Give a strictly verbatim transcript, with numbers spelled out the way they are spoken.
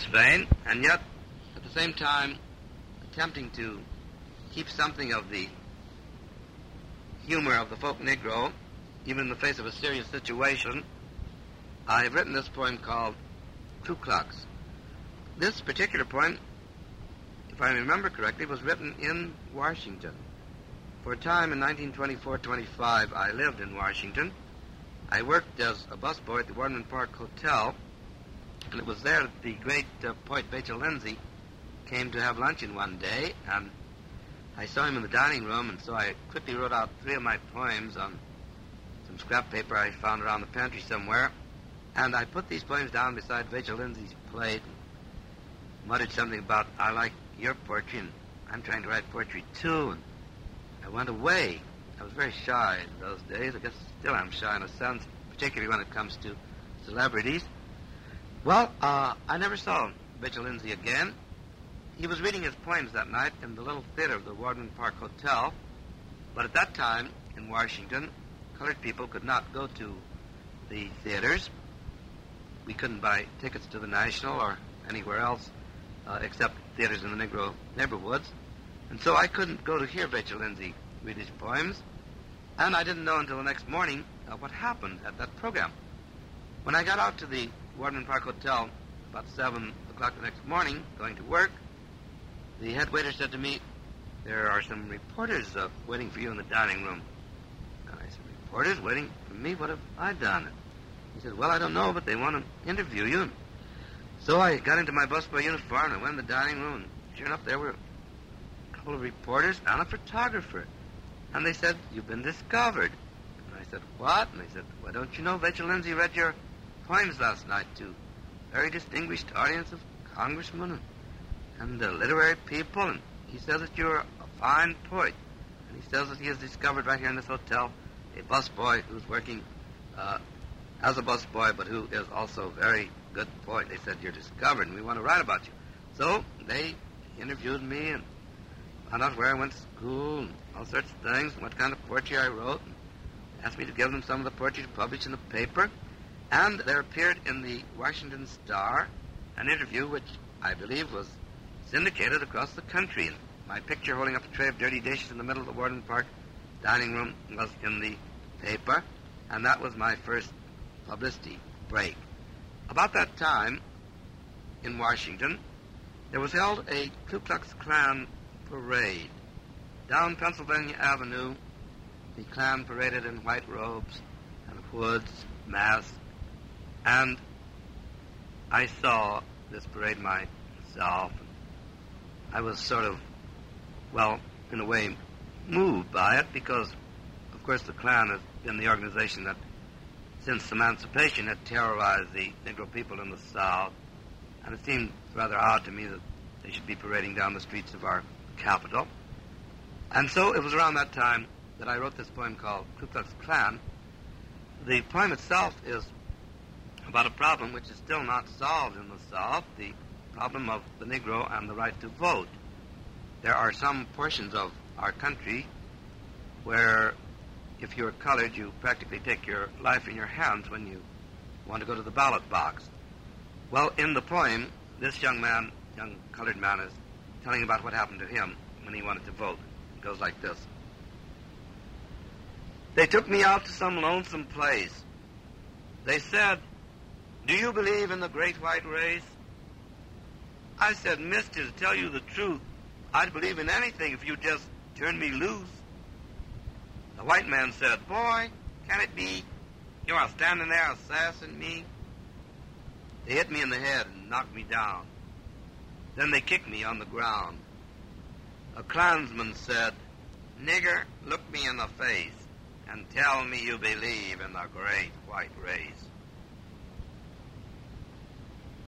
its vein, and yet, at the same time, attempting to keep something of the humor of the folk Negro, even in the face of a serious situation, I have written this poem called Ku Klux. This particular poem, if I remember correctly, was written in Washington. For a time in nineteen twenty-four twenty-five, I lived in Washington. I worked as a busboy at the Warman Park Hotel, and it was there that the great uh, poet Vachel Lindsay came to have luncheon one day, and I saw him in the dining room, and so I quickly wrote out three of my poems on some scrap paper I found around the pantry somewhere, and I put these poems down beside Vachel Lindsay's plate and muttered something about, I like your poetry, and I'm trying to write poetry too, and I went away. I was very shy in those days. I guess still I'm shy in a sense, particularly when it comes to celebrities. Well, uh, I never saw Vachel Lindsay again. He was reading his poems that night in the little theater of the Warden Park Hotel, but at that time in Washington, colored people could not go to the theaters. We couldn't buy tickets to the National or anywhere else uh, except theaters in the Negro neighborhoods, and so I couldn't go to hear Vachel Lindsay read his poems, and I didn't know until the next morning uh, what happened at that program. When I got out to the Warden Park Hotel about seven o'clock the next morning, going to work, the head waiter said to me, there are some reporters uh, waiting for you in the dining room. And I said, reporters waiting for me? What have I done? He said, well, I don't know, but they want to interview you. So I got into my busboy uniform and I went in the dining room, and sure enough, there were a couple of reporters and a photographer. And they said, you've been discovered. And I said, what? And they said, why don't you know Vachel Lindsay read your poems last night to a very distinguished audience of congressmen and, and uh, literary people, and he says that you're a fine poet. And he says that he has discovered right here in this hotel a busboy who's working uh, as a busboy, but who is also a very good poet. They said, you're discovered, and we want to write about you. So they interviewed me and found out where I went to school and all sorts of things, and what kind of poetry I wrote, and asked me to give them some of the poetry to publish in the paper. And there appeared in the Washington Star an interview which I believe was syndicated across the country. And my picture holding up a tray of dirty dishes in the middle of the Warden Park dining room was in the paper, and that was my first publicity break. About that time, in Washington, there was held a Ku Klux Klan parade. Down Pennsylvania Avenue, the Klan paraded in white robes and hoods, masks, and I saw this parade myself. I was sort of, well, in a way, moved by it because, of course, the Klan has been the organization that, since emancipation, had terrorized the Negro people in the South, and it seemed rather odd to me that they should be parading down the streets of our capital. And so it was around that time that I wrote this poem called Ku Klux Klan. The poem itself is about a problem which is still not solved in the South, the problem of the Negro and the right to vote. There are some portions of our country where if you're colored, you practically take your life in your hands when you want to go to the ballot box. Well, in the poem, this young man, young colored man, is telling about what happened to him when he wanted to vote. It goes like this. They took me out to some lonesome place. They said, do you believe in the great white race? I said, mister, to tell you the truth, I'd believe in anything if you just turn me loose. The white man said, boy, can it be you are standing there assassing me? They hit me in the head and knocked me down. Then they kicked me on the ground. A Klansman said, nigger, look me in the face and tell me you believe in the great white race.